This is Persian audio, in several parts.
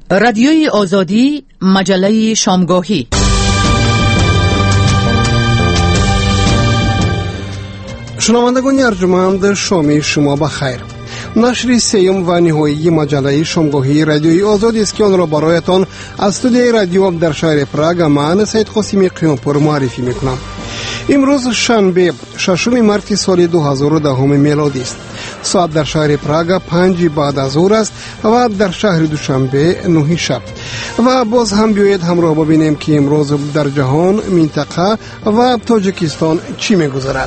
رادیوی آزادی، مجله شامگاهی. شنوندگان ارجمند، شام شما بخیر. نشر سیوم و نهایی مجله شامگاهی رادیوی آزادی است که آن را برایتان از استودیوی رادیو در شهر پراگ من سید قاسمی قیامپور معرفی میکنم. امروز شنبه 6 مارس سال 2010 میلادی است. ساعت در شهر پراگ 5 بعد از ظهر است و در شهر دوشنبه 9 شب. و باز هم بیایید همراه ببینیم که امروز در جهان، منطقه و تاجیکستان چی میگذرد.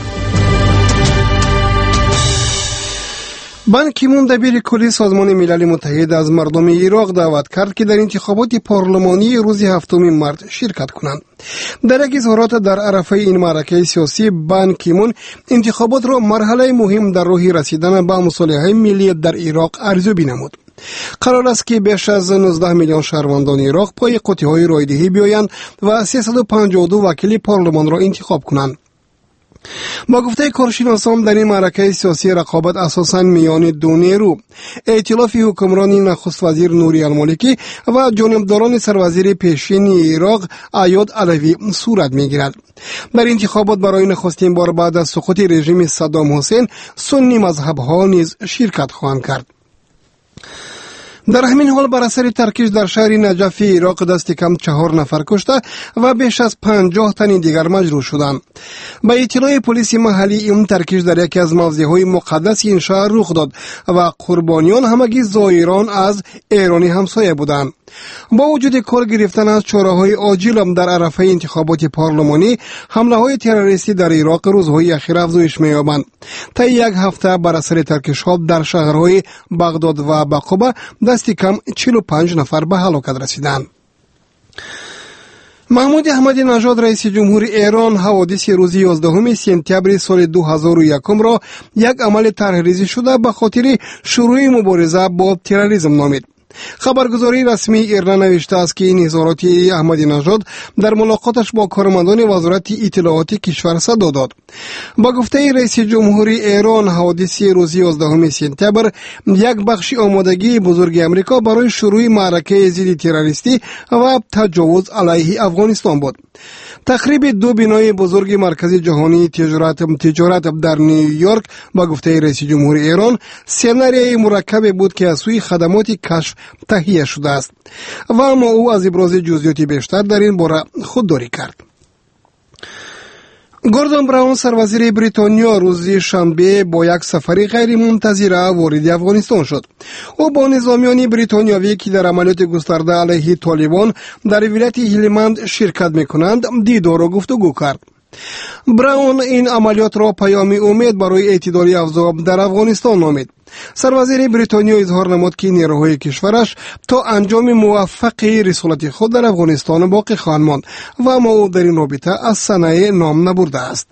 بان کی مون دبیر کلی سازمان ملل متحد از مردم عراق دعوت کرد که در انتخابات پارلمانی روز 7 مارس شرکت کنند. در یک اظهارات در عرفه این معرکه سیاسی، بان کی مون انتخابات را مرحله مهم در راه رسیدن به مصالحه ملی در عراق ارزیابی نمود. قرار است که بیش از 19 میلیون شهروندان عراق پای قطعه‌های رایدهی بیایند و 352 وکیل پارلمان را انتخاب کنند. با گفته کارشناسان در این معرکه سیاسی رقابت اساساً میان دو نیرو، ائتلاف حکمرانی نخست وزیر نوری المالکی و جانبداران سروزیر پیشین عراق عیاد علوی صورت میگیرد. در انتخابات برای نخستین بار بعد از سقوط رژیم صدام حسین، سنی مذهب ها نیز شرکت خواهند کرد. در همین حال بر اثر ترکیش در شهر نجف عراق دست کم 4 نفر کشته و بیش از 50 تن دیگر مجروح شدند. با اطلاع پلیس محلی، این ترکیش در یکی از موضعهای مقدس این شهر رخ داد و قربانیان همگی زائران از ایرانی همسایه بودند. با وجود کار گرفتن از چاره‌های عاجل در عرفه انتخابات پارلمانی، حمله‌های تروریستی در عراق روزهای اخیر افزایش می‌یابند. تا یک هفته بر اثر ترکش‌ها در شهرهای بغداد و بقوبه دست کم 45 نفر به هلاکت رسیدند. محمود احمدی نژاد رئیس جمهور ایران حوادث روز 11 سپتامبر سال 2001 را یک عمل طرحریزی شده به خاطر شروع مبارزه با تروریسم نامید. خبرگزاری رسمی ایرنا نوشته است که این اظهارات احمدی نژاد در ملاقاتش با کارمندان وزارت اطلاعات کشور صدا داد. با گفته رئیس جمهور ایران، حوادث روز 11 سپتامبر یک بخش آمادگی بزرگ امریکا برای شروع معرکه ضد تروریستی و تجاوز علیه افغانستان بود. تخریب 2 بنای بزرگ مرکز جهانی تجارت در نیویورک با گفته رئیس جمهور ایران سناریوی مرکب بود که از سوی خدمات کشف تهیه شده است و اما او از ابراز جزئیات بیشتر در این باره خودداری کرد. گوردون براون سروزیر بریتانیا روز شنبه با یک سفر غیر منتظره وارد افغانستان شد. او با نظامیان بریتانیایی که در عملیات گسترده علیه طالبان در ولایت هلمند شرکت می‌کنند دیدار و گفتگو کرد. براون این عملیات را پیامی امید برای اعتدال اوضاع در افغانستان نامید. سروزیر بریتانیا اظهار نمود که نیروهای کشورش تا انجام موفق رسالت خود در افغانستان باقی خواهند ماند و اما او در این رابطه از صنایع نام نبرده است.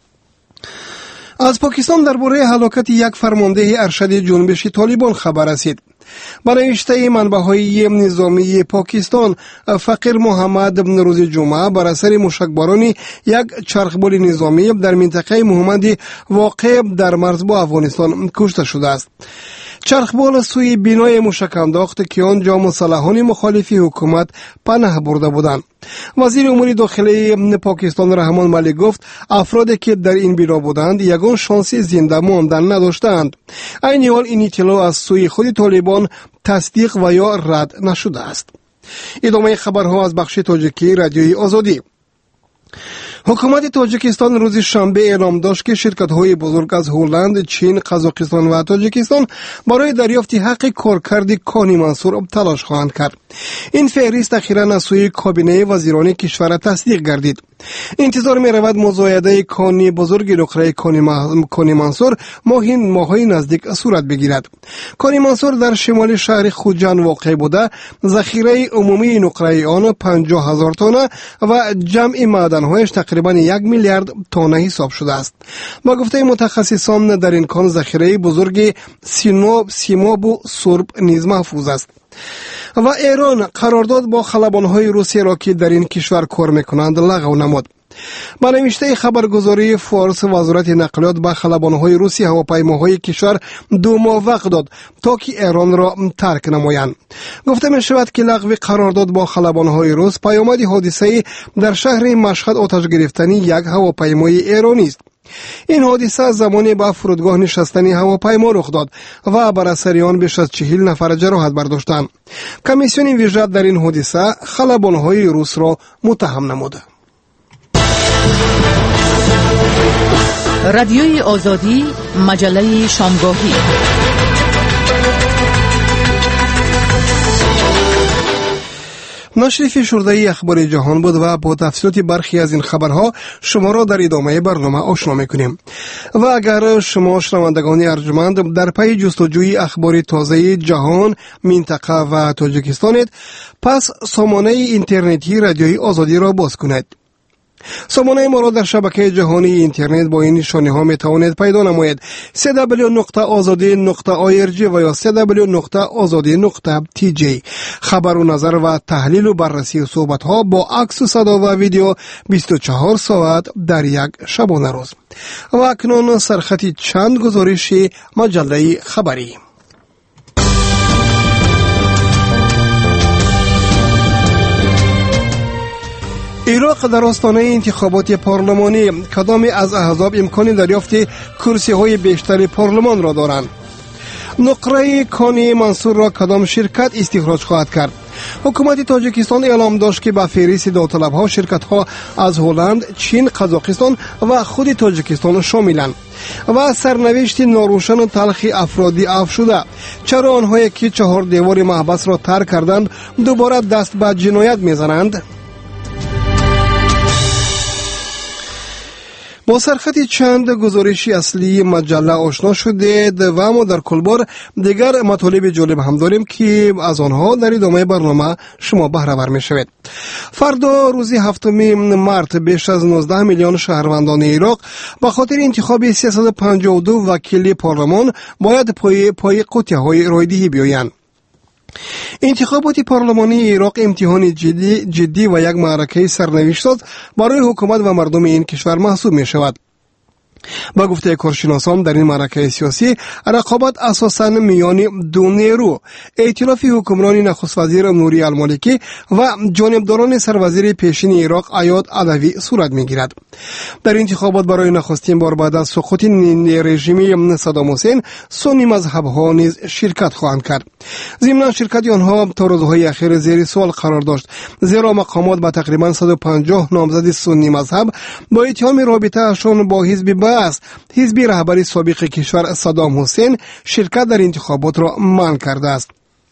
از پاکستان درباره هلاکت یک فرمانده ارشد جنبش طالبان خبر رسید. برای نوشته منبع‌های نظامی پاکستان، فقیر محمد روز جمعه بر اثر مشکباران یک چرخبال نظامی در منطقه محمدی واقع در مرز با افغانستان کشته شده است. چرخبال سوی بنای مشک انداخت که آنجا مسلحان مخالف حکومت پناه برده بودند. وزیر امور داخلی پاکستان رحمان ملیک گفت افرادی که در این بنا بودند یگان شانس زنده ماندن نداشتند. عین حال این اطلاع از سوی خود طالبان تصدیق و یا رد نشده است. ادامه خبرها از بخش تاجیکی رادیوی آزادی. حکومت تاجیکستان روز شنبه اعلام داشت که شرکت‌های بزرگ از هلند، چین، قزاقستان و تاجیکستان برای دریافت حق کارکرد کانی منصور تلاش خواهند کرد. این فهرست اخیراً از سوی کابینه وزیران کشور تصدیق گردید. انتظار می‌رود مزایده کانی بزرگ نقره کانی منصور ماهی نزدیک صورت بگیرد. کانی منصور در شمال شهر خوجند واقع بوده، ذخیره عمومی نقره آن 50,000 تن و جمع معدن‌هایش تقریباً 1 میلیارد تن حساب شده است. با گفته متخصصان در این کان ذخیره بزرگ سیماب و سرب نیز محفوظ است. و ایران قرارداد با خلبان‌های روسی را که در این کشور کار می‌کنند لغو نمود. با نوشته خبرگزاری فارس، وزارت نقلیات به خلبان‌های روسی هواپیماهای کشور 2 ماه وقت داد تا که ایران را ترک نمایند. گفته می شود که لغو قرارداد با خلبان‌های روس پیامد حادثه در شهر مشهد آتش گرفتنی یک هواپیمای ایرانی است. این حادثه زمانی به فرودگاه نشستنی هواپیما رخ داد و بر اثر آن بیش از 40 نفر جراحت برداشتند. کمیسیون ویژه در این حادثه خلبان‌های روس را متهم نمود. رادیوی آزادی، مجله شامگاهی. نشر فشرده اخبار جهان بود و با تفصیلات برخی از این خبرها شما را در ادامه برنامه آشنا می‌کنیم. و اگر شما شنوندگان ارجمند در پی جستجوی اخبار تازه جهان، منطقه و تاجیکستانید، پس سامانه اینترنتی رادیوی آزادی را باز کنید. سامانه ما را در شبکه جهانی اینترنت با این نشانه ها می توانید پیدا نمایید: www.azadi.org و یا www.azadi.tj. خبر و نظر و تحلیل و بررسی و صحبت ها با عکس و صدا و ویدیو 24 ساعت در یک شبانه روز. و اکنون سرخطی چند گزارش مجله خبری. عراق در آستانه انتخابات پارلمانی، کدام از احزاب امکان دریافت کرسی های بیشتر پارلمان را دارند؟ نقره کانی منصور را کدام شرکت استخراج خواهد کرد؟ حکومت تاجیکستان اعلام داشت که به فهرست داوطلب ها شرکت ها از هلند، چین، قزاقستان و خود تاجیکستان شاملند. و سرنوشت ناروشن و تلخ افرادی افشوده، چرا آنهایی که 4 دیوار محبس را ترک کردند دوباره دست به جنایت میزنند؟ با سرخط چند گزارش اصلی مجله آشنا شدید و ما در کل بار دیگر مطالب جالب هم داریم که از آنها در ادامه برنامه شما بهره ور می‌شوید. فردا روز 7 مارس بیش از 19 میلیون شهروندان عراق به خاطر انتخاب 352 وکیل پارلمان باید پای قوطی‌های رایدهی بیایند. انتخابات پارلمانی عراق امتحان جدی و یک معرکه سرنوشت برای حکومت و مردم این کشور محسوب می شود. با گفته کارشناسان در این معرکه سیاسی رقابت اساساً میان دو نیرو، ائتلاف حکمران نخست وزیر نوری المالکی و جانبداران سروزیر پیشین عراق عیاد علوی صورت میگیرد. در انتخابات برای نخستین بار بعد از سقوط رژیم صدام حسین سنی مذهب ها نیز شرکت خواهند کرد. ضمن شرکت آنها تا روزهای اخیر زیر سوال قرار داشت، زیرا مقامات با تقریبا 150 نامزد سنی مذهب با اتهام رابطه‌شان با حزب است حزب رهبری سابق کشور صدام حسین شرکت در انتخابات را منع کرده است.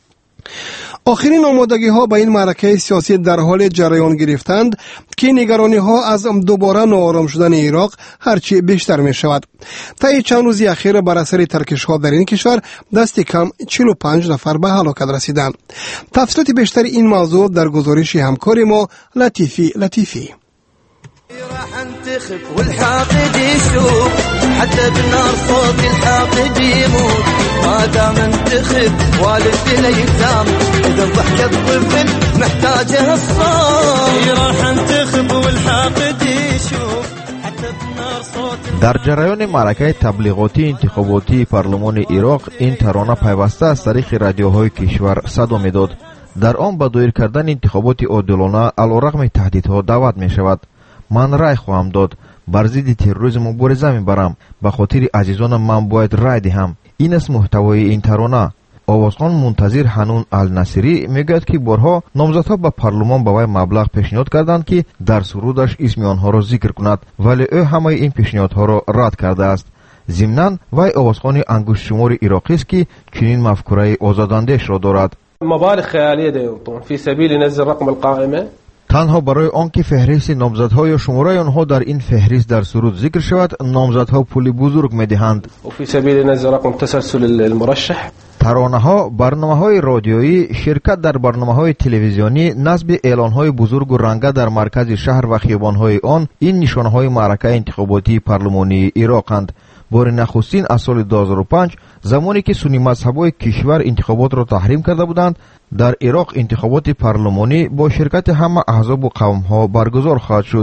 آخرین آمادگی ها به این معرکه سیاسی در حال جریان گرفتند که نگرانی ها از دوباره ناآرام شدن عراق هرچی بیشتر می شود. طی چند روزی اخیر بر اثر ترکش ها در این کشور دست کم 45 نفر به هلاکت رسیدند. تفصیلات بیشتر این موضوع در گزارش همکار ما لطیفی. راح انتخب والحاقد يشوف حتى بالنار صوت الحاقد يموت ما دام انتخب والد الايتام اذا ضحك الطفل محتاجه الصوت راح انتخب والحاقد يشوف حتى بالنار صوت. در جریان معرکه تبلیغاتی انتخاباتی پارلمان عراق این ترانه پیوسته از طریق رادیوهای کشور صدا میداد. در آن با دایر کردن انتخابات عادلانه علیرغم تهدیدها دعوت می شود. من رای خواهم داد، بر ضد تروریسم مبارزه میبرم، به خاطر عزیزانم من باید رای دهم. این است محتوای این ترانه. آوازخوان منتظر حنون النصری میگوید که بارها نامزدها به پارلمان به وی مبلغ پیشنهاد کردند که در سرودش اسم آنها را ذکر کند، ولی او همه این پیشنهادها را رد کرده است. ضمناً وی آوازخوان انگشت شمار عراقی است که چنین مفکوره آزاداندهش را دارد. مبالغ خیالیه دیوتون فی سبیل نزل رقم القائمه، تنها برای آنکه فهرست نامزدها یا شماره آنها در این فهرست در سرود ذکر شود، نامزدها پول بزرگ میدهند. و فی سبیل نزل رقم تسلسل المرشح، ترانه‌ها، برنامه‌های رادیویی، شرکت در برنامه‌های تلویزیونی، نصب اعلان‌های بزرگ و رنگه در مرکز شهر و خیابان‌های آن، این نشانه‌های معرکه انتخاباتی پارلمانی عراقند. بار نخستین از سال 2005 زمانی که سنی مذهب‌های کشور انتخابات را تحریم کرده بودند، در عراق انتخابات پارلمانی با شرکت همه احزاب و قوم‌ها برگزار خواهد شد.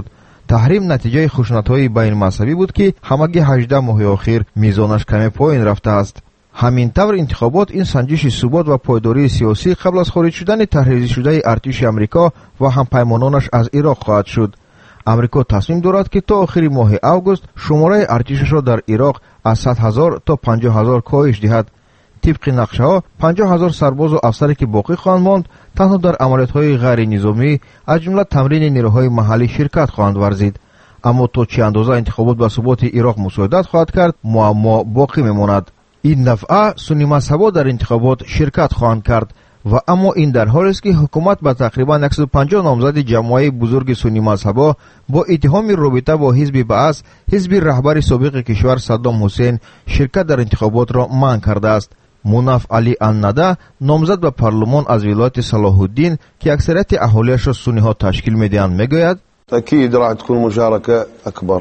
таҳрим натиҷаи хушунатҳои байнумазҳабӣ буд ки ҳамагӣ 18 моҳи охир мизонаш каме поин рафтааст. ҳамин тавр интихобот ин санҷиши субот ва пойдории сиёсӣ қабл аз хориҷ шудани таҳриршудаи артиши амрико ва ҳампаймононаш аз Ироқ хоҳад шуд. амрико тасмим дорад ки то охири моҳи август шумораи артишашро дар Ироқ аз 100 000 то 50 000 коҳиш диҳад. тибқи нақшаҳо 50 000 сарбозу афсаре ки боқӣ хоҳанд монд танҳо дар амалиётҳои ғайринизомӣ аз ҷумла тамрини нерӯҳои маҳаллӣ ширкат хоҳанд варзид. аммо то чӣ андоза интихобот ба суботи Ироқ мусоидат хоҳад кард, муаммо боқӣ мемонад. ин нафъа суннимазҳабо дар интихобот ширкат хоҳанд кард ва аммо ин дар ҳолест ки ҳукумат ба тақрибан 150 номзади ҷамоаи бузурги суннимазҳабо бо иттиҳоми робита бо ҳизби Баъс, ҳизби раҳбари собиқи кишвар Саддом Ҳусейн, ширкат дар интихоботро манъ кардааст. мунаф Али Аннада, номзад ба парлумон аз вилояти Салоҳуддин ки аксарияти аҳолияшро сунниҳо ташкил медиҳанд, мегӯяд: أكيد راح تكون مشاركة أكبر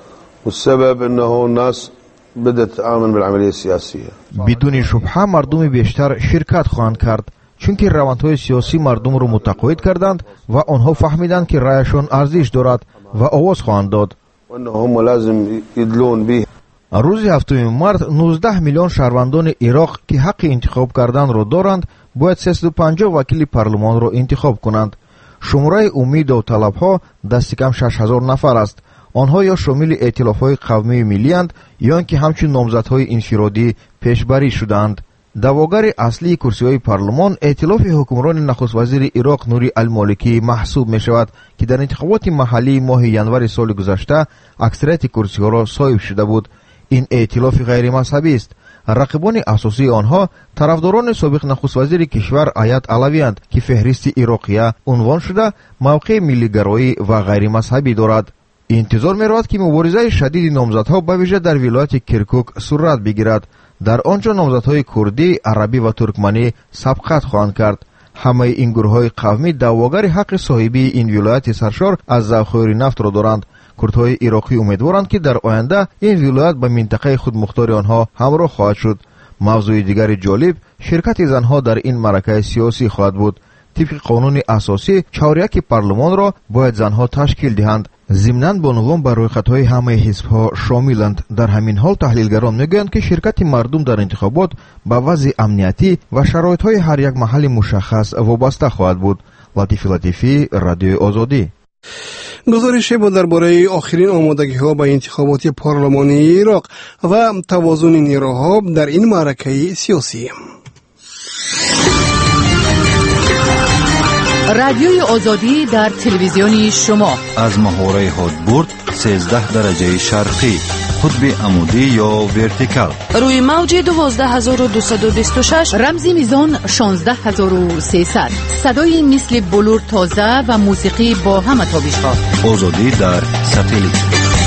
والسبب أنه الناس بدأت تآمن بالعملية السياسية. بدون شبهة مردم بیشتر شرکت خواهند کرد چونکه روندهای سیاسی مردم رو متقاعد کردند و آنها فهمیدند که رأیشان ارزش دارد و آواز خواهند داد. و هم لازم يدلون به. روز 7 مارس 19 میلیون شهروندان عراق که حق انتخاب کردن رو دارند باید 350 وکیل پارلمان رو انتخاب کنند. شماره امید و طلبها دست کم 6000 نفر است. آنها یا شامل ائتلاف‌های قومی ملی اند یا اینکه همچون نامزدهای انفرادی پیشبری شدند. دعواگر اصلی کرسی‌های پارلمان ائتلاف حکمران نخست وزیر عراق نوری المالکی محسوب می‌شود که در انتخابات محلی ماه ینور سال گذشته اکثریت کرسی‌ها را صاحب شده بود. این ائتلاف غیر مذهبی است. رقیبان اساسی آنها طرفداران سابق نخست وزیر کشور ایت علوی اند که فهرست عراقیه عنوان شده موقع ملی‌گرایی و غیر مذهبی دارد. انتظار می‌رود که مبارزه شدید نامزدها به ویژه در ولایت کرکوک صورت بگیرد. در آنجا نامزدهای کردی، عربی و ترکمنی سبقت خواهند کرد. همه این گروه‌های قومی دعواگر حق صاحبی این ولایت سرشار از ذخایر نفت را دارند. کردهای عراقی امیدوارند که در آینده این ولایت به منطقه خودمختار آنها همراه خواهد شد. موضوع دیگر جالب شرکت زنها در این معرکه سیاسی خواهد بود. طبق قانون اساسی 401 پارلمان را باید زنها تشکیل دهند. ضمناً با عنوان بر رویخط‌های همه حزب‌ها شاملند. در همین حال تحلیلگران میگویند که شرکت مردم در انتخابات به وضع امنیتی و شرایط‌های هر یک محل مشخص وابسته خواهد بود. لطیف لطیفی، رادیو آزادی. گزارش بود درباره آخرین آمادگی‌ها به انتخابات پارلمانی عراق و توازن نیروها در این معرکه سیاسی. رادیوی آزادی در تلویزیون شما از محوره هادبورد 13 درجه شرقی، قطب عمودی یا ورتیکال، روی موج 12226، رمز میزان 16300، صدای مثل بلور تازه و موسیقی با همه تابش‌ها. آزادی در ساتلیت.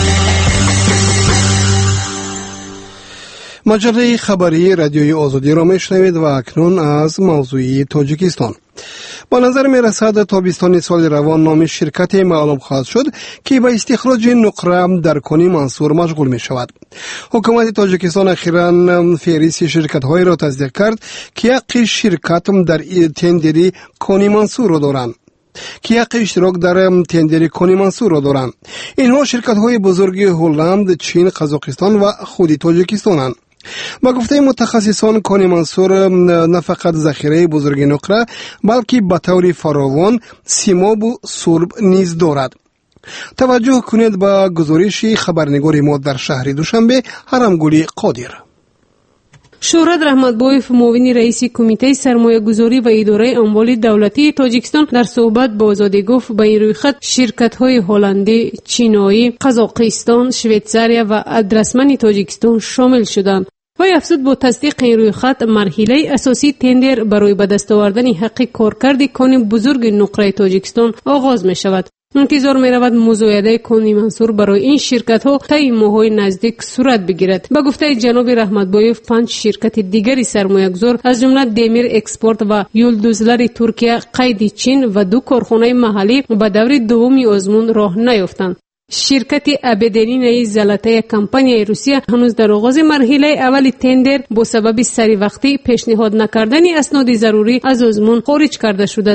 مجله خبری رادیوی آزادی را میشنوید و اکنون از موضوع تاجیکستان. با نظر می رسد تابستان سال روان نام شرکت معلوم خواهد شد که به استخراج نقره در کانی منصور مشغول می شود. حکومت تاجیکستان اخیراً فهرست شرکت های را تصدیق کرد که حق شرکت در تندری کانی منصور را دارند. که حق اشتراک در تندری کانی منصور را دارند. اینها شرکت های بزرگ هلند، چین، قزاقستان و خود تاجیکستانند. با گفته متخصصان کانی منصور نه فقط ذخیره بزرگ نقره بلکه به طور فراوان سیماب و سرب نیز دارد. توجه کنید به گزارش خبرنگار ما در شهر دوشنبه حرمگلی قادر. شهرت رحمتبایف معاون رئیس کمیته سرمایه‌گذاری و اداره اموال دولتی تاجیکستان در صحبت با آزادی گفت به این رویخط شرکت‌های هلندی، چینایی، قزاقستان، شویتزاریا و ادرسمن تاجیکستان شامل شدند. و افزود با تصدیق این رویخط مرحله اساسی تندر برای به دست آوردن حق کارکرد کان بزرگ نقره تاجیکستان آغاز می شود. انتظار می رود مزایده کانی منصور برای این شرکت ها طی ماه‌های نزدیک صورت بگیرد. با گفته جناب رحمتبایف 5 شرکت دیگری سرمایه‌گذار از جمله دیمیر اکسپورت و یولدوزلر ترکیه قید چین و 2 کارخانه محلی به دور دوم آزمون راه نیافتند. شرکت ابدرین زلاتای کمپانی روسیه هنوز در آغاز مرحله اول تندر با سبب سری وقتی پیشنهاد نکردن اسناد ضروری از آزمون خارج کرده شده است.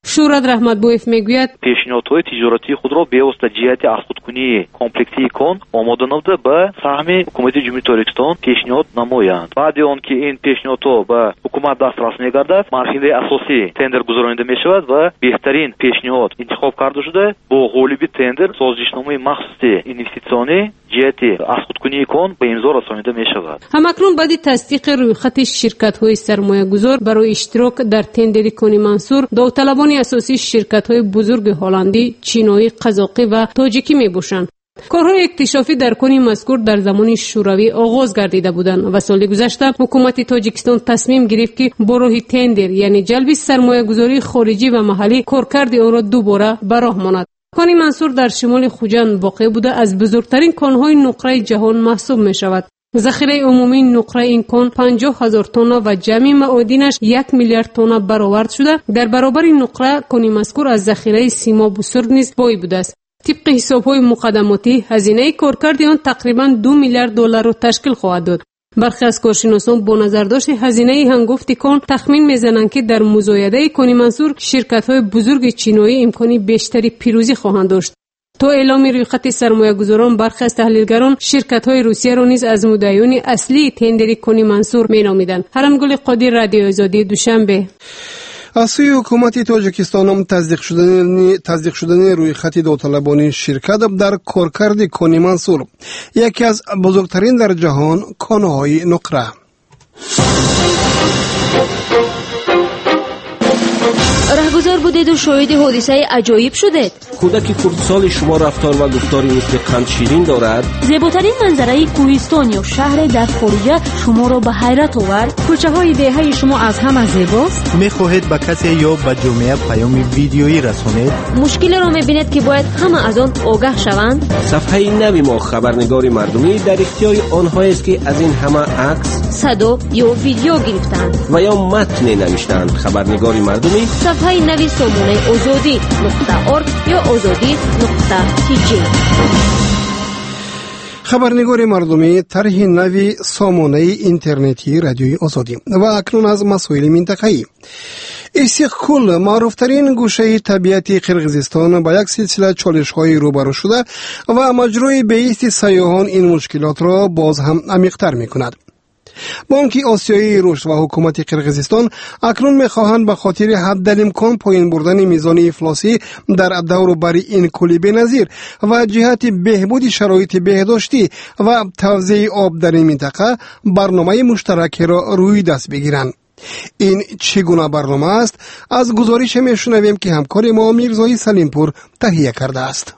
شورت رحمتبویف میگوید پیشنهادهای تجارتی خود را به واسطه جهت ازخودکنی کمپلکسی کن آماده نموده به سهم حکومت جمهوری تاجیکستان پیشنهاد نمایند. بعد آن که این پیشنهادها به حکومت دسترس میگردد، مرحله اساسی تندر گذرانیده میشود و بهترین پیشنهاد انتخاب کرده شده با غالب تندر سازشنامه مخصوصی اینوستیسیونی جهت ازخودکنی کن به امضا رسانیده میشود. همکنون بعد تصدیق رویخط شرکت‌های سرمایه‌گذار برای اشتراک در تندر کنی منصور، داوطلبان اساسی شرکت‌های بزرگ هلندی، چینی، قزاقی و تاجیکی میباشند. کارهای اکتشافی در کنی مذکور در زمان شوروی آغاز گردیده بودند و سال گذشته حکومت تاجیکستان تصمیم گرفت که با راه تندر یعنی جلب سرمایه‌گذاری خارجی و محلی کارکرد آن را دوباره به راه ماند. کانی منصور در شمال خوجند واقع بوده از بزرگترین کان‌های نقره جهان محسوب می‌شود. ذخیره عمومی نقره این کان 50,000 تن و جمعی معادنش 1 میلیارد تن برآورد شده. در برابر نقره کانی مذکور از ذخیره سیماب و سرب نیز بای بوده است. طبق حساب‌های مقدماتی هزینه کارکرد آن تقریباً 2 میلیارد دلار را تشکیل خواهد داد. برخی از کارشناسان با نظرداشت هزینه هنگفت کان تخمین میزنند که در مزایده کانی منصور شرکت‌های بزرگ چینی امکانی بیشتری پیروزی خواهند داشت. تا اعلام رویخط سرمایه‌گذاران برخی از تحلیلگران شرکت‌های روسیه را نیز از مدعیان اصلی تندر کنی منصور می‌نامیدند. حرمگل قادر، رادیو آزادی، دوشنبه. از سوی حکومت تاجیکستان هم تصدیق شدن رویخط داوطلبان شرکت در کارکرد کنی منصور، یکی از بزرگترین در جهان کان‌های نقره. رهگذار بودید و شاهد حادثه عجایب شدید. کودک کردسال شما رفتار و گفتاری مثل قند شیرین دارد. زیباترین منظره کوهستان یا شهر در خارج شما را به حیرت آورد. کوچه های دهه شما از همه زیباست. میخواهید به کسی یا به جامعه پیام ویدیویی رسانید. مشکل را میبینید که باید همه از آن آگاه شوند. صفحه نوی ما خبرنگار مردمی در اختیار آنهایی است که از این همه عکس، صدا یا ویدیو گرفتند و یا متن نوشتند. خبرنگار مردمی صفحه نوی سامانه آزادی.org یا آزادی.tg. خبرنگار مردمی طرح نوی سامانه اینترنتی رادیوی آزادی. و اکنون از مسائل منطقه‌ای. ایسیقکول معروفترین گوشه طبیعتی قرقیزستان با یک سلسله چالش‌های روبرو شده و مجروی بیست سیاحان این مشکلات را باز هم عمیق‌تر می‌کند. بانک آسیایی رشد و حکومت قرقیزستان اکنون می‌خواهند به خاطر حداقل پایین بردن میزان افلاسی در دور و بر این کولی بنظیر و جهت بهبود شرایط بهداشتی و توزیع آب در این منطقه برنامه مشترک را روی دست بگیرند. این چگونه برنامه است؟ از گزارش میشنویم که همکار ما میرزای سلیمپور تهیه کرده است.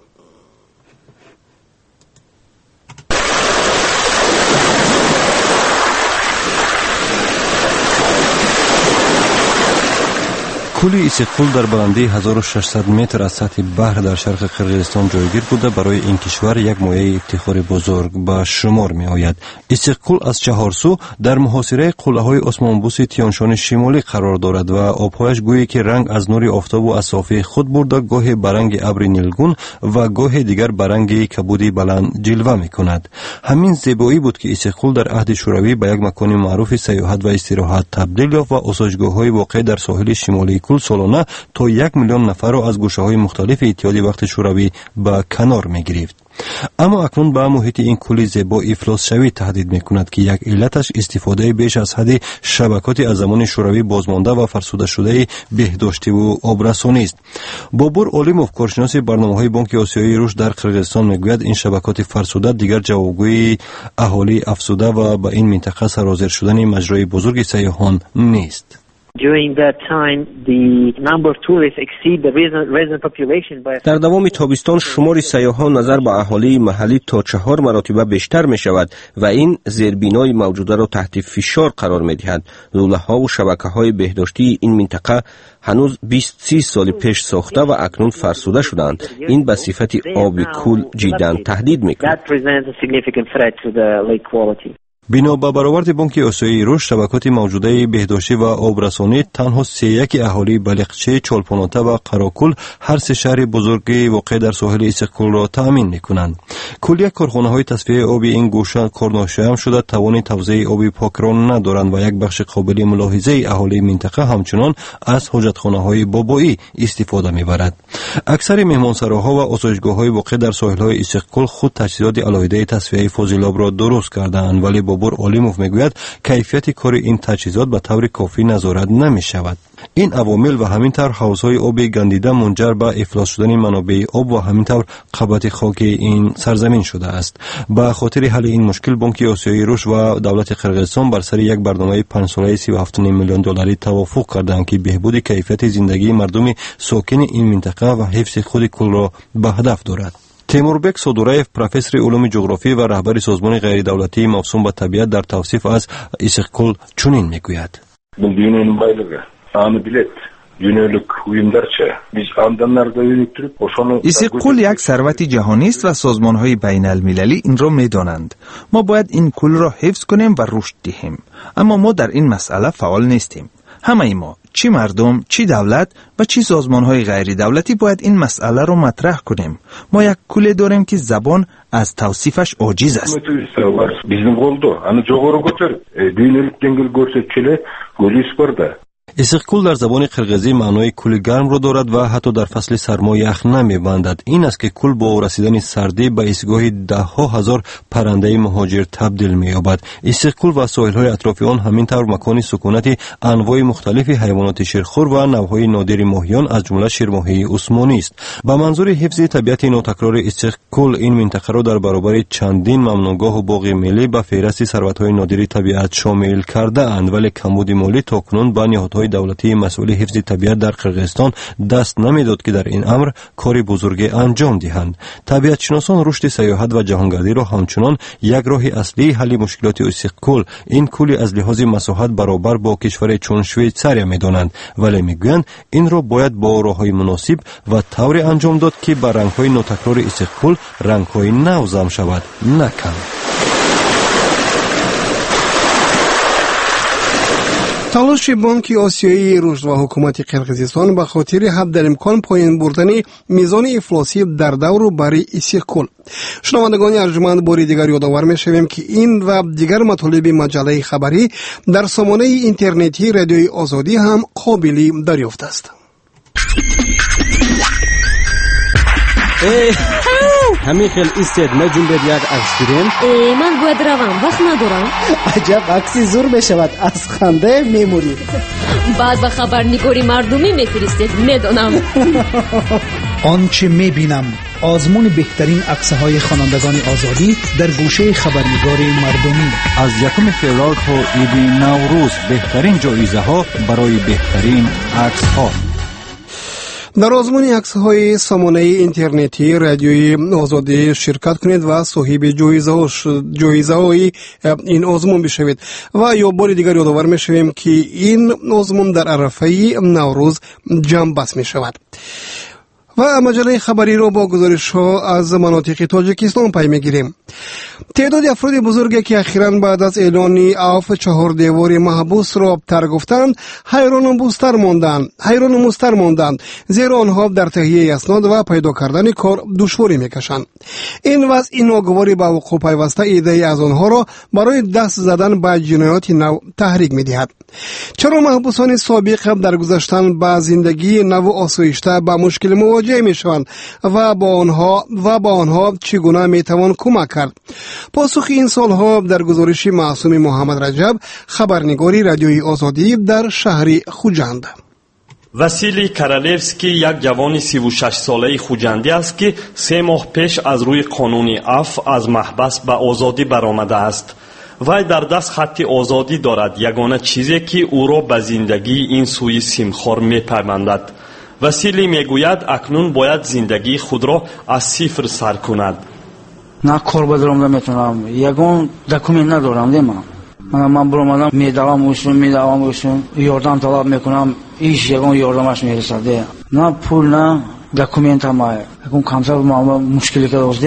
کولی ایسیقکول در بلندی 1600 متر از سطح بحر در شرق قرقیزستان جایگیر بوده برای این کشور یک مایه افتخار بزرگ به شمار می آید. ایسیقکول از چهار سو در محاصره قلعه‌های عثمانبوس تیانشان شمالی قرار دارد و آبهایش گویی که رنگ از نور آفتاب و از صافی خود برده گاهی برنگ ابر نیلگون و گاهی دیگر برنگ کبودی بلند جلوه می کند. همین زیبایی بود که ایسیقکول در عهد شوروی به یک مکان معروف سیاحت و استراحت تبدیل یافت و اساجگاه‌های واقع در ساحل شمالی کل سالانه تا 1 میلیون نفر را از گوشه‌های مختلف اتحادیه وقت شوروی به کنار می‌گرفت. اما اکنون به محیط این کولی زیبا افلاس شوی تهدید می‌کند که یک علتش استفاده بیش از حد شبکات از زمان شوروی بازمانده و فرسوده شده بهداشتی و آبرسانی است. بابور علیموف کارشناس برنامه‌های بانک آسیایی رشد در قرقیزستان میگوید این شبکات فرسوده دیگر جوابگوی اهالی افسوده و به این منطقه سرازیر شدن مجرای بزرگ سیاحان نیست. در دوام تابستان شمار سیاحان نظر به اهالی محلی تا 4 مراتب بیشتر می شود و این زیربنای موجوده را تحت فشار قرار می دهد. لوله‌ها و شبکه‌های بهداشتی این منطقه هنوز 20-30 سال پیش ساخته و اکنون فرسوده شدند. این به صفت آب کول جداً تهدید می کند. бино ба бароварди Банки Осиёи Рушд, шабакати мавҷудаи беҳдоштӣ ва обрасонӣ танҳо 31 аҳолии Балиқчӣ, Чолпонота ва Қарокул ҳар се шаҳри бузурги воқеъ дар соҳили Иссиққулро таъмин мекунанд. Куллия корхонаҳои тасфияи оби ин гӯша корношоям шуда тавони тавзеъи оби покро надоранд ва як бахши қобили мулоҳизаи аҳолии минтақа ҳамчунон аз ҳоҷатхонаҳои бобоӣ истифода мебарад. аксари меҳмонсароҳо ва осоишгоҳҳои воқеъ дар соҳилҳои Иссиққул худ таҷҳизоти алоҳидаи тасфияи фозилобро дуруст кардаанд, вале Бобур Олимов мегӯяд, кайфияти кори ин таҷҳизот ба таври кофӣ назорат намешавад. ин авомил ва ҳамин тавр ҳавзҳои оби гандида мунҷар ба ифлос шудани манобеи об ва ҳамин тавр қабати хоки ин сарзамин шудааст. ба хотири ҳалли ин мушкил Банки Осиёи Рушд ва давлати Қирғизистон бар сари як барномаи 5-солаи $37 миллион тавофуқ карданд, ки беҳбуди кайфияти зиндагии мардуми сокини ин минтақа ва ҳифзи худи кулро ба ҳадаф дорад. Темурбек Содураев, профессори улуми ҷуғрофӣ ва раҳбари созмони ғайридавлатии мавсум ба табиат, дар тавсиф аз Иссиққул чунин мегӯяд. Бул дүйнөнүн байлыгы, аны билет. Дүйнөлүк уюмдарча биз андан нарда өнүктүрүп ошону Иссиққул як сарвати ҷаҳонист ва созмонҳои байналмилалӣ инро медонанд. мо бояд ин кулро ҳифз кунем ва рушд диҳем. аммо мо дар ин масъала фаъол нестем. ҳамаи мо, чӣ мардум, чӣ давлат ва чӣ созмонҳои ғайридавлатӣ бояд ин масъаларо матраҳ кунем. мо як куле дорем ки забон аз тавсифаш оҷиз аст. биздин қолдо, аны жогору көтөрүп, дүйнөлүк деңгээлге көрсөтүп эле көзүбүз бар да. Иссиққул дар забони қирғизӣ маънои кули гармро дорад ва ҳатто дар фасли сармо ях намебандад. ин аст ки кул бо расидани сардӣ ба истгоҳи даҳҳо ҳазор паррандаи муҳоҷир табдил меёбад. Иссиққул ва соҳилҳои атрофи он ҳамин тавр макони сукунати анвои мухталифи ҳайвоноти ширхӯр ва навъҳои нодири моҳиён аз ҷумла ширмоҳии усмонист. ба манзури ҳифзи табиати нотакрори Иссиққул ин минтақаро дар баробари чандин мамнуъгоҳу боғи миллӣ ба феҳристи сарватҳои нодири табиат шомил кардаанд, вале камбуди молӣ токунун ба ниҳодҳои давлатии масъули ҳифзи табиат дар Қирғизистон даст намедод, ки дар ин амр кори бузурге анҷом диҳанд. Табиатшиносон рушди сайёҳат ва ҷаҳонгардиро ҳамчунон як роҳи аслии ҳалли мушкилоти Иссиққул, ин кули аз лиҳози масоҳат баробар бо кишваре чун Швейтсария медонанд, вале мегӯянд инро бояд бо роҳҳои муносиб ва тавре анҷом дод, ки ба рангҳои нотакрори Иссиққул рангҳои нав зам шавад, на кам. талоши Банки Осиёии Рушд ва ҳукумати Қирғизистон ба хотири ҳаддаимкон поин бурдани мизони ифлосӣ дар давру бари Иссиққул. шунавандагони арҷуманд, бори дигар ёдовар мешавем, ки ин ва дигар матолиби маҷаллаи хабарӣ дар сомонаи интернетии Радиои Озодӣ ҳам қобили дарёфт аст. ҳамин хел истед наҷунбед як акс гирем. ман бояд равам, вақт надорам. аҷаб, акси зур мешавад, аз ханда мемурӣ. баъд ба хабарнигори мардумӣ мефиристед, медонам. он чӣ мебинам, озмуни беҳтарин аксҳои хонандагони озодӣ дар гӯшаи хабарнигори мардумӣ. аз 1 феврал то иди наврӯз беҳтарин ҷоизаҳо барои беҳтарин аксҳо. дар озмуни аксҳои сомонаи интернетии Радиои Озодӣ ширкат кунед ва соҳиби ҷоизаҳои ин озмун бишавед. ва ё бори дигар ёдовар мешавем, ки ин озмун дар арафаи Наврӯз ҷамъбаст мешавад. ва маҷаллаи хабариро бо гузоришҳо аз манотиқи Тоҷикистон пай мегирем. теъдоди афроди бузурге, ки ахиран баъд аз эълони аф чаҳордевори маҳбусро тарк гуфтанд, ҳайрону мустар монданд, зеро онҳо дар таҳияи аснод ва пайдо кардани кор душворӣ мекашанд. ин вазъи ногувори ба вуқӯъ пайваста идеи аз онҳоро барои даст задан ба ҷинояти нав таҳрик медиҳад. чаро маҳбусони собиқ дар гузаштан ба зиндагии наву осоишта ба мушкил мувоҷиҳ мешаванд ва ба онҳо чӣ гуна метавон кӯмак кард? посухи ин суолҳо дар гузориши Маъсуми Муҳаммад Раҷаб, хабарнигори Радиои Озодӣ дар шаҳри Хуҷанд. Василий Королевский як ҷавони 36-солаи хуҷандӣ аст, ки 3 моҳ пеш аз рӯи қонуни аф аз маҳбас ба озодӣ баромадааст. вай дар даст хатти озодӣ дорад, ягона чизе ки ӯро ба зиндагии ин сӯи симхор мепайвандад. Василий мегӯяд акнун бояд зиндагии худро аз сифр сар кунад. на кор бадорам наметонам, ягон документ надорам дема. ман биромадам медавам ӯшун ёрдам талаб мекунам, иш ягон ёрдамаш мерасад. на пул, на документам, ягон камтар мушкили кадозде.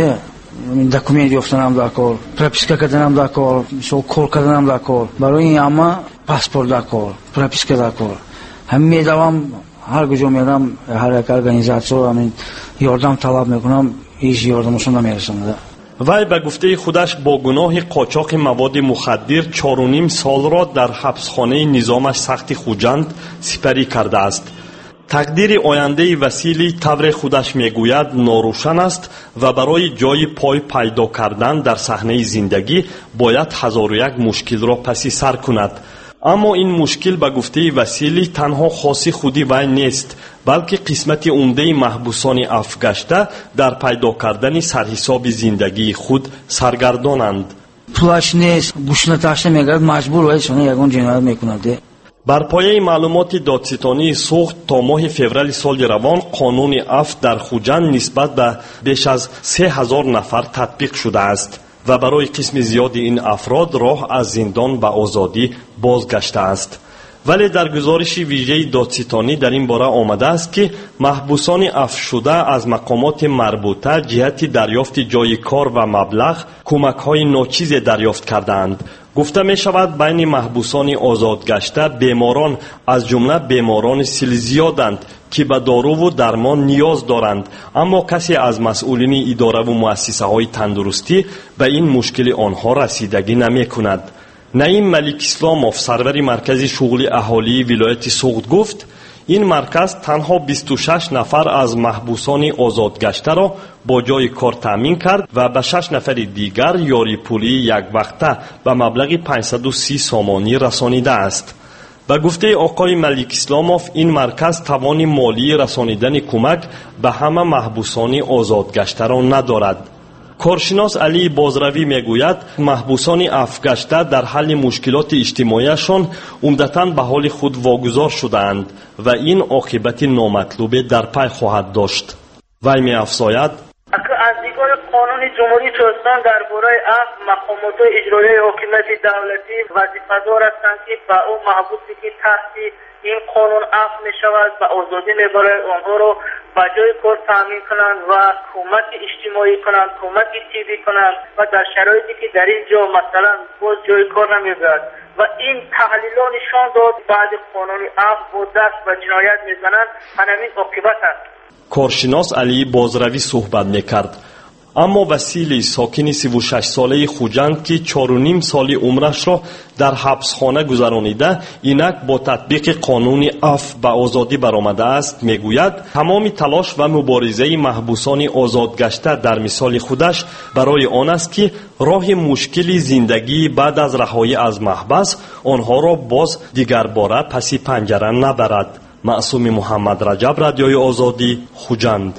دکومنت یافتنم در کار، پروپیسکا کردنم در کار، کار کردنم در کار، برای این همه پاسپورت در کار، پروپیسکا در کار. همین میدوام هر کجا میرم، هر یک ارگانیزاسیون همین یاردم طلب میکنم، هیچ یاردمشون نمیرسونه. وی به گفته خودش با گناه قاچاق مواد مخدر 4.5 سال را در حبسخانه نظامش سخت خوجند سپری کرده است. تقدیر آینده وسیلی طبر خودش میگوید ناروشن است و برای جای پای پیدا کردن در صحنه زندگی باید 1001 مشکل را پسی سر کند. اما این مشکل به گفته وسیلی تنها خاصی خودی وی نیست، بلکه قسمت عمده محبوسان عفو گشته در پیدا کردن سرحساب زندگی خود سرگردانند. پولش نیست، گوشت نتاشته میگرد، مجبور باید شونه یکون جنایت میکنده. بر پایه معلومات دادستانی سوخت تا ماه فوریه سال روان قانون عفو در خوجند نسبت به بیش از 3000 نفر تطبیق شده است و برای قسم زیادی این افراد راه از زندان به آزادی بازگشته است. ولی در گزارش ویژه دادستانی در این باره آمده است که محبوسان عفو شده از مقامات مربوطه جهت دریافت جای کار و مبلغ کمک‌های ناچیز دریافت کردند. گفته می شود بین محبوسان آزادگشته بیماران از جمله بیماران سیل زیادند که به دارو و درمان نیاز دارند، اما کسی از مسئولین اداره و مؤسسه های تندرستی به این مشکل آنها رسیدگی نمی کند. نعیم ملک اسلاموف سرور مرکز شغل اهالی ولایت سوخت گفت این مرکز تنها 26 نفر از محبوسان آزادگشته را با جای کار تامین کرد و به 6 نفر دیگر یاری پولی یک وقته به مبلغ 530 سامانی رسانیده است. به گفته آقای ملک اسلاموف این مرکز توان مالی رسانیدن کمک به همه محبوسان آزادگشته را ندارد. کارشناس علی بازروی میگوید محبوسان عفو گشته در حل مشکلات اجتماعیشان عمدتاً به حال خود واگذار شدند و این عاقبت نامطلوب در پی خواهد داشت. وی می‌افزاید از دیگر قانون جمهوری ترکستان درباره عفو مقامات اجرایی حکومت دولتی وظیفه‌دار هستند که به او محبوسی که تحت این قانون عفو می‌شود و آزادی می‌برد آنها را به جای کار تامین کنند و کمک اجتماعی کنند، کمک طبی کنند و در شرایطی که در اینجا مثلا باز جای کار نمی‌برد و این تحلیل‌ها نشان داد بعد قانون عفو با دست و جنایت می‌زنند، همین عاقبت است. کارشناس علی بازروی صحبت می‌کرد. اما وسیلی ساکن 36 ساله خوجند که 4.5 سال عمرش را در حبسخانه گذرانیده اینک با تطبیق قانون عفو به آزادی برآمده است میگوید تمام تلاش و مبارزه محبوسان آزادگشته در مثال خودش برای آن است که راه مشکل زندگی بعد از رهایی از محبس آنها را باز دیگر باره پس پنجره نبرد. معصوم محمد رجب، رادیوی آزادی، خوجند.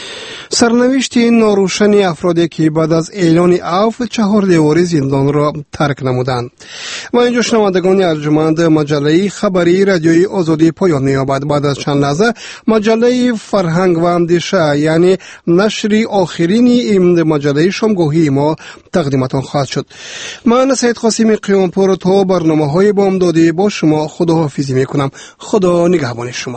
سرنوشت ناروشن افرادی که بعد از اعلان عفو 4 دیواری زندان را ترک نمودند. و اینجا شنوندگان ارجمند مجله خبری رادیوی آزادی پایان می‌یابد. بعد از چند لحظه مجله فرهنگ و اندیشه یعنی نشر آخرین این مجله شامگاهی ما تقدیمتان خواهد شد. من سید قاسم قیامپور تا برنامه‌های بامدادی با شما خداحافظی می‌کنم. خدا نگهبان شما.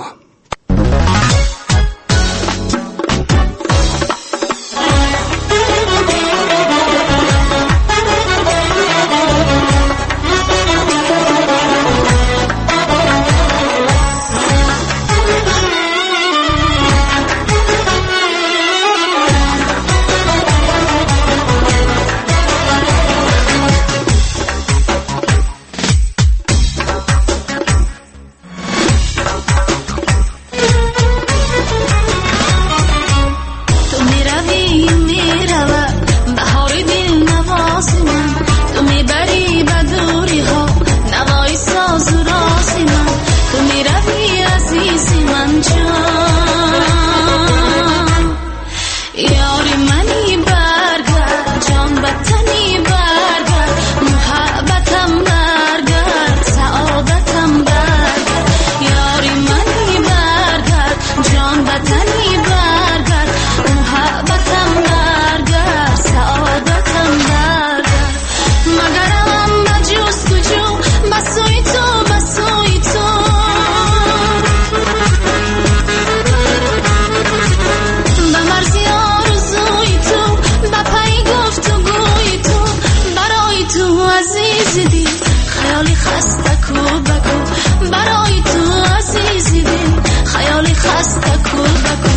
با مرزی آرزوی تو با پای بکل بکل